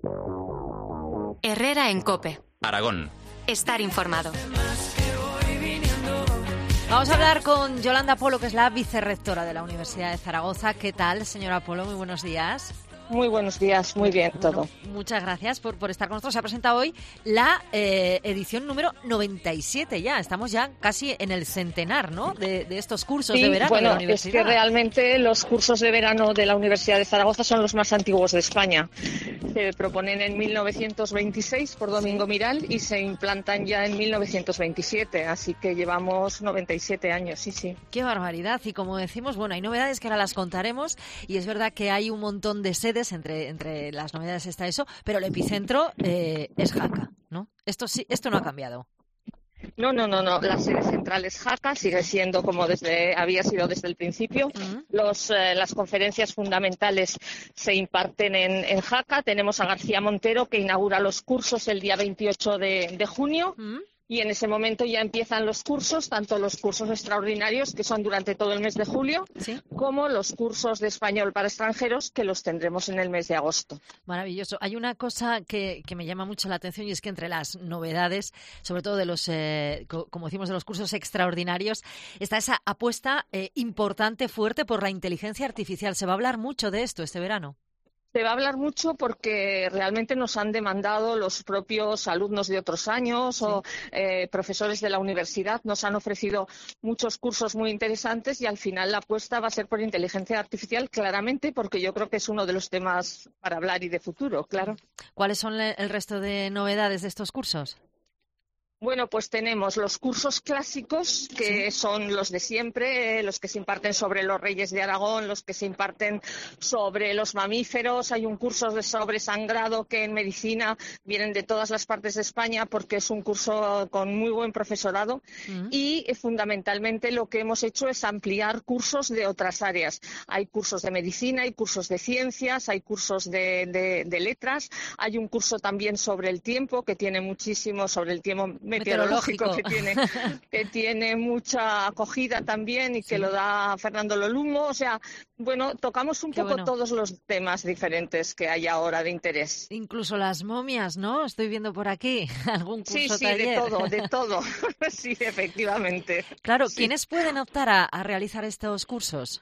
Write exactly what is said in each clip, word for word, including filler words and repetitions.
Herrera en COPE. Aragón. Estar informado. Vamos a hablar con Yolanda Polo, que es la vicerrectora de la Universidad de Zaragoza. ¿Qué tal, señora Polo? Muy buenos días. Muy buenos días, muy bien todo. Bueno, muchas gracias por, por estar con nosotros. Se ha presentado hoy la eh, edición número noventa y siete ya. Estamos ya casi en el centenar, ¿no?, de, de estos cursos sí, de verano bueno, de la universidad. Es que realmente los cursos de verano de la Universidad de Zaragoza son los más antiguos de España. Se proponen en mil novecientos veintiséis por Domingo Miral y se implantan ya en mil novecientos veintisiete, así que llevamos noventa y siete años, sí, sí. ¡Qué barbaridad! Y como decimos, bueno, hay novedades que ahora las contaremos y es verdad que hay un montón de sedes. Entre, entre las novedades está eso, pero el epicentro eh, es Jaca, ¿no? Esto sí, esto no ha cambiado. No, no, no, no. La sede central es Jaca, sigue siendo como desde había sido desde el principio. Uh-huh. Los, eh, las conferencias fundamentales se imparten en, en Jaca. Tenemos a García Montero, que inaugura los cursos el día veintiocho de, de junio. Uh-huh. Y en ese momento ya empiezan los cursos, tanto los cursos extraordinarios, que son durante todo el mes de julio, ¿sí?, como los cursos de español para extranjeros, que los tendremos en el mes de agosto. Maravilloso. Hay una cosa que, que me llama mucho la atención y es que entre las novedades, sobre todo de los, eh, co- como decimos, de los cursos extraordinarios, está esa apuesta eh, importante, fuerte por la inteligencia artificial. Se va a hablar mucho de esto este verano. Se va a hablar mucho porque realmente nos han demandado los propios alumnos de otros años, sí, o eh, profesores de la universidad. Nos han ofrecido muchos cursos muy interesantes y al final la apuesta va a ser por inteligencia artificial, claramente, porque yo creo que es uno de los temas para hablar y de futuro, claro. ¿Cuáles son el resto de novedades de estos cursos? Bueno, pues tenemos los cursos clásicos, que sí, son los de siempre, eh, los que se imparten sobre los reyes de Aragón, los que se imparten sobre los mamíferos. Hay un curso de sobre sangrado que en medicina vienen de todas las partes de España porque es un curso con muy buen profesorado. Uh-huh. Y eh, fundamentalmente lo que hemos hecho es ampliar cursos de otras áreas. Hay cursos de medicina, hay cursos de ciencias, hay cursos de, de, de letras. Hay un curso también sobre el tiempo, que tiene muchísimo sobre el tiempo meteorológico, meteorológico. que tiene que tiene mucha acogida también y sí, que lo da Fernando Lolumo. O sea, bueno, tocamos un Qué poco bueno. todos los temas diferentes que hay ahora de interés. Incluso las momias, ¿no? Estoy viendo por aquí algún curso sí, sí, taller. de todo, de todo. Sí, efectivamente. Claro, sí. ¿Quiénes pueden optar a, a realizar estos cursos?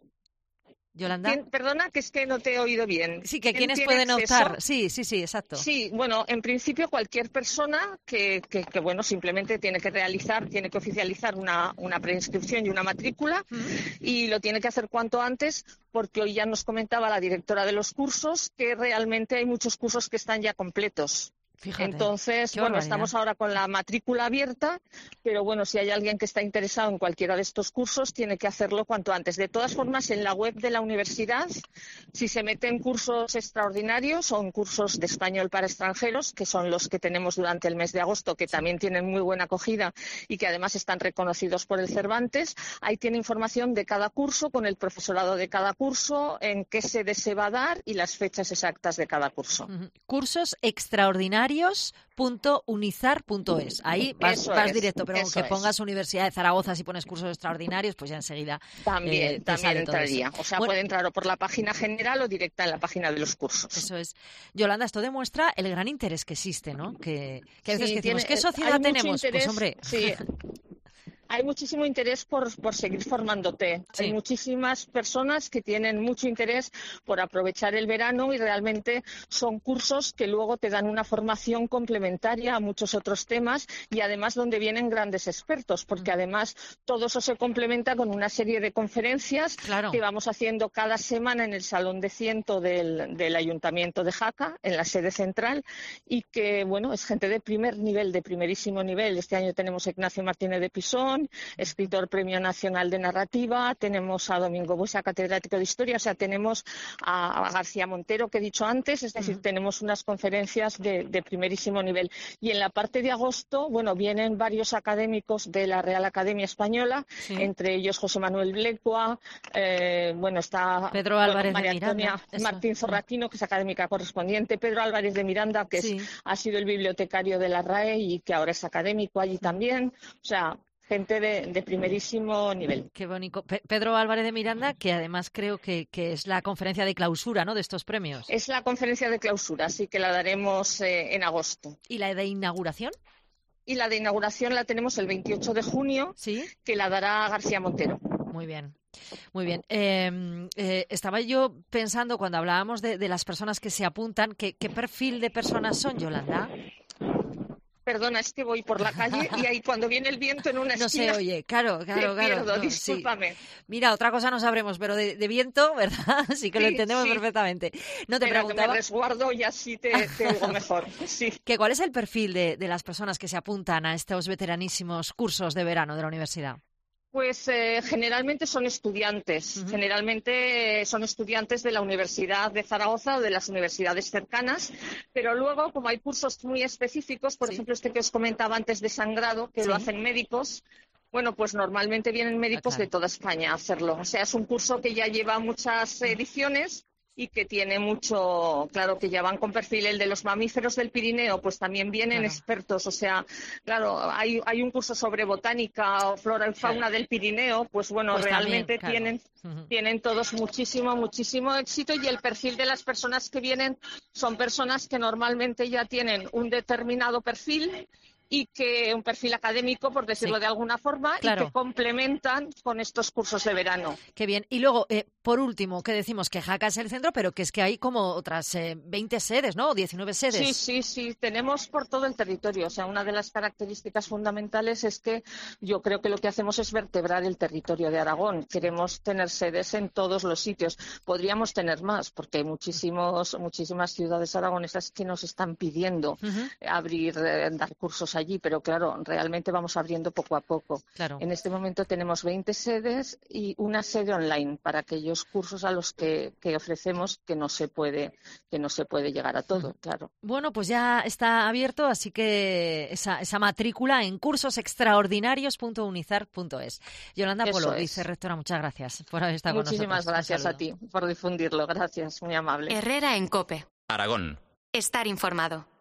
Yolanda. ¿Quién? Perdona, que es que no te he oído bien. Sí, que ¿quiénes pueden optar? Sí, sí, sí, exacto. Sí, bueno, en principio cualquier persona que, que, que bueno, simplemente tiene que realizar, tiene que oficializar una, una preinscripción y una matrícula, uh-huh, y lo tiene que hacer cuanto antes, porque hoy ya nos comentaba la directora de los cursos que realmente hay muchos cursos que están ya completos. Fíjate, Entonces, bueno, barbaridad. Estamos ahora con la matrícula abierta, pero bueno, si hay alguien que está interesado en cualquiera de estos cursos, tiene que hacerlo cuanto antes. De todas formas, en la web de la universidad, si se mete en cursos extraordinarios o en cursos de español para extranjeros, que son los que tenemos durante el mes de agosto, que también tienen muy buena acogida y que además están reconocidos por el Cervantes, ahí tiene información de cada curso, con el profesorado de cada curso, en qué sede se va a dar y las fechas exactas de cada curso. Uh-huh. Cursos extraordinarios punto unizar punto es. Ahí vas, vas es, directo, pero aunque pongas es. Universidad de Zaragoza, si pones cursos extraordinarios, pues ya enseguida también, eh, también entraría. O sea, bueno, puede entrar o por la página general o directa en la página de los cursos. Eso es. Yolanda, esto demuestra el gran interés que existe, ¿no? Que, que a veces sí, que decimos, tiene, ¿qué sociedad tenemos? Interés, pues hombre... Sí. Hay muchísimo interés por, por seguir formándote. Sí. Hay muchísimas personas que tienen mucho interés por aprovechar el verano y realmente son cursos que luego te dan una formación complementaria a muchos otros temas y además donde vienen grandes expertos, porque además todo eso se complementa con una serie de conferencias claro. que vamos haciendo cada semana en el Salón de Ciento del, del Ayuntamiento de Jaca, en la sede central, y que, bueno, es gente de primer nivel, de primerísimo nivel. Este año tenemos a Ignacio Martínez de Pisón, escritor Premio Nacional de Narrativa, tenemos a Domingo Buesa, catedrático de Historia, o sea, tenemos a García Montero, que he dicho antes, es decir, uh-huh. tenemos unas conferencias de, de primerísimo nivel. Y en la parte de agosto, bueno, vienen varios académicos de la Real Academia Española, sí. entre ellos José Manuel Blecua, eh, bueno, está Pedro Álvarez bueno, María de Miranda, Antonia Martín Zorratino, que es académica correspondiente, Pedro Álvarez de Miranda, que sí. es, ha sido el bibliotecario de la R A E y que ahora es académico allí también, o sea... gente de, de primerísimo nivel. Qué bonito. Pe- Pedro Álvarez de Miranda, que además creo que, que es la conferencia de clausura, ¿no?, de estos premios. Es la conferencia de clausura, así que la daremos eh, en agosto. ¿Y la de inauguración? Y la de inauguración la tenemos el veintiocho de junio, Sí. que la dará García Montero. Muy bien. Muy bien. Eh, eh, estaba yo pensando cuando hablábamos de, de las personas que se apuntan, ¿qué, qué perfil de personas son, Yolanda? Perdona, es que voy por la calle y ahí cuando viene el viento en una No esquina... se oye, claro, claro, te claro. pierdo, No, discúlpame. sí. Mira, otra cosa no sabremos, pero de, de viento, ¿verdad? Sí que lo Sí, entendemos sí. perfectamente. No te Espera, que preguntaba me resguardo y así te, te oigo mejor. Sí. que cuál es el perfil de, de las personas que se apuntan a estos veteranísimos cursos de verano de la universidad. Pues eh, generalmente son estudiantes, Uh-huh. generalmente eh, son estudiantes de la Universidad de Zaragoza o de las universidades cercanas, pero luego, como hay cursos muy específicos, por Sí. ejemplo, este que os comentaba antes de sangrado, que Sí. lo hacen médicos, bueno, pues normalmente vienen médicos Ah, claro. de toda España a hacerlo. O sea, es un curso que ya lleva muchas ediciones y que tiene mucho, claro, que ya van con perfil. El de los mamíferos del Pirineo, pues también vienen Claro. expertos. O sea, claro, hay, hay un curso sobre botánica o flora y fauna Claro. del Pirineo, pues bueno, Pues también, realmente claro. tienen, Ujú. tienen todos muchísimo, muchísimo éxito, y el perfil de las personas que vienen son personas que normalmente ya tienen un determinado perfil y que un perfil académico, por decirlo Sí. de alguna forma, Claro. y que complementan con estos cursos de verano. Qué bien. Y luego, eh, por último, que decimos que Jaca es el centro, pero que es que hay como otras eh, veinte sedes, ¿no? O diecinueve sedes. Sí, sí, sí, tenemos por todo el territorio. O sea, una de las características fundamentales es que yo creo que lo que hacemos es vertebrar el territorio de Aragón. Queremos tener sedes en todos los sitios. Podríamos tener más, porque hay muchísimos, muchísimas ciudades aragonesas que nos están pidiendo Ujú. abrir, eh, dar cursos allí, pero claro, realmente vamos abriendo poco a poco. Claro. En este momento tenemos veinte sedes y una sede online para aquellos cursos a los que, que ofrecemos que no se puede, que no se puede llegar a todo, claro. Bueno, pues ya está abierto, así que esa, esa matrícula en cursos extraordinarios punto unizar punto es. Yolanda Eso Polo, es. vicerrectora, muchas gracias por haber estado Muchísimas con nosotros. Un gracias a saludo. ti por difundirlo. Gracias, muy amable. Herrera en COPE. Aragón. Estar informado.